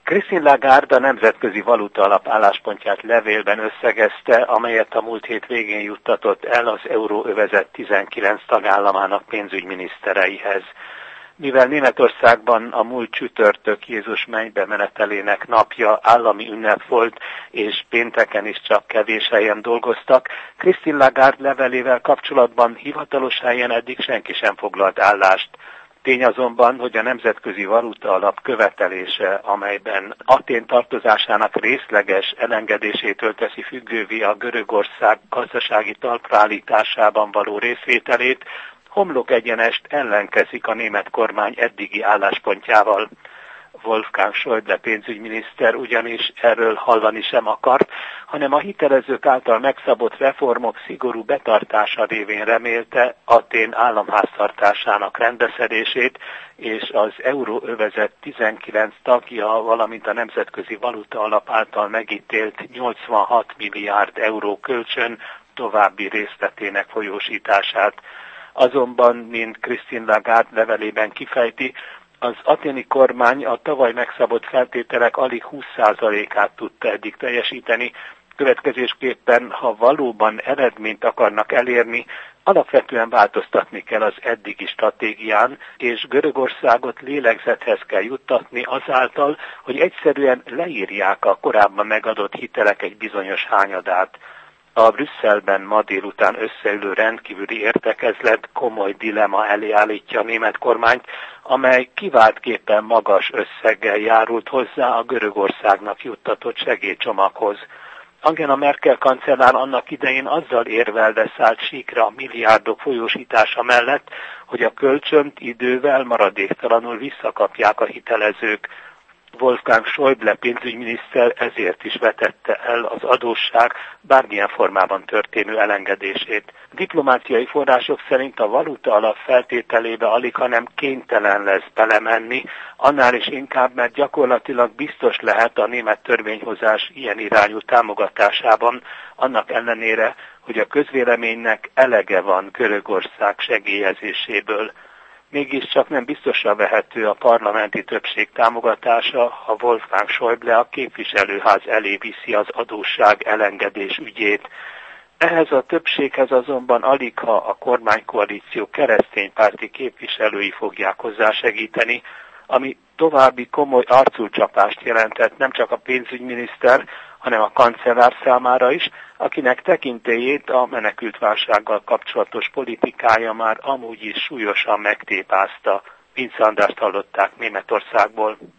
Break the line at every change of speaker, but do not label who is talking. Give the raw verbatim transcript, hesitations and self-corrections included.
Christine Lagarde a Nemzetközi Valutaalap álláspontját levélben összegezte, amelyet a múlt hét végén juttatott el az euróövezet tizenkilenc tagállamának pénzügyminisztereihez. Mivel Németországban a múlt csütörtök Jézus mennybe menetelének napja állami ünnep volt, és pénteken is csak kevés helyen dolgoztak, Christine Lagarde levelével kapcsolatban hivatalos helyen eddig senki sem foglalt állást. Tény azonban, hogy a Nemzetközi Valutaalap követelése, amelyben Athén tartozásának részleges elengedésétől teszi függővé a Görögország gazdasági talpraállításában való részvételét, homlok egyenest ellenkezik a német kormány eddigi álláspontjával. Wolfgang Schäuble pénzügyminiszter ugyanis erről hallani sem akart, hanem a hitelezők által megszabott reformok szigorú betartása révén remélte Athén államháztartásának rendbeszedését, és az euróövezet tizenkilenc tagja, valamint a Nemzetközi Valutaalap által megítélt nyolcvanhat milliárd euró kölcsön további részletének folyósítását. Azonban, mint Christine Lagarde levelében kifejti, az athéni kormány a tavaly megszabott feltételek alig húsz százalékát tudta eddig teljesíteni, következésképpen, ha valóban eredményt akarnak elérni, alapvetően változtatni kell az eddigi stratégián, és Görögországot lélegzethez kell juttatni azáltal, hogy egyszerűen leírják a korábban megadott hitelek egy bizonyos hányadát. A Brüsszelben ma délután összeülő rendkívüli értekezlet komoly dilema elé állítja a német kormányt, amely kiváltképpen magas összeggel járult hozzá a Görögországnak juttatott segélycsomaghoz. Angela Merkel kancellár annak idején azzal érvelve szállt síkra a milliárdok folyósítása mellett, hogy a kölcsönt idővel maradéktalanul visszakapják a hitelezők. Wolfgang Schäuble pénzügyminiszter ezért is vetette el az adósság bármilyen formában történő elengedését. Diplomáciai források szerint a valutaalap feltételébe alig, hanem kénytelen lesz belemenni, annál is inkább, mert gyakorlatilag biztos lehet a német törvényhozás ilyen irányú támogatásában, annak ellenére, hogy a közvéleménynek elege van Görögország segélyezéséből. Mégiscsak nem biztosra vehető a parlamenti többség támogatása, ha Wolfgang Schäuble a képviselőház elé viszi az adósság elengedés ügyét. Ehhez a többséghez azonban alig, ha a kormánykoalíció kereszténypárti képviselői fogják hozzásegíteni, ami további komoly arculcsapást jelentett nem csak a pénzügyminiszter, hanem a kancellár számára is, akinek tekintélyét a menekültválsággal kapcsolatos politikája már amúgy is súlyosan megtépázta. Vince Andrást hallották Németországból.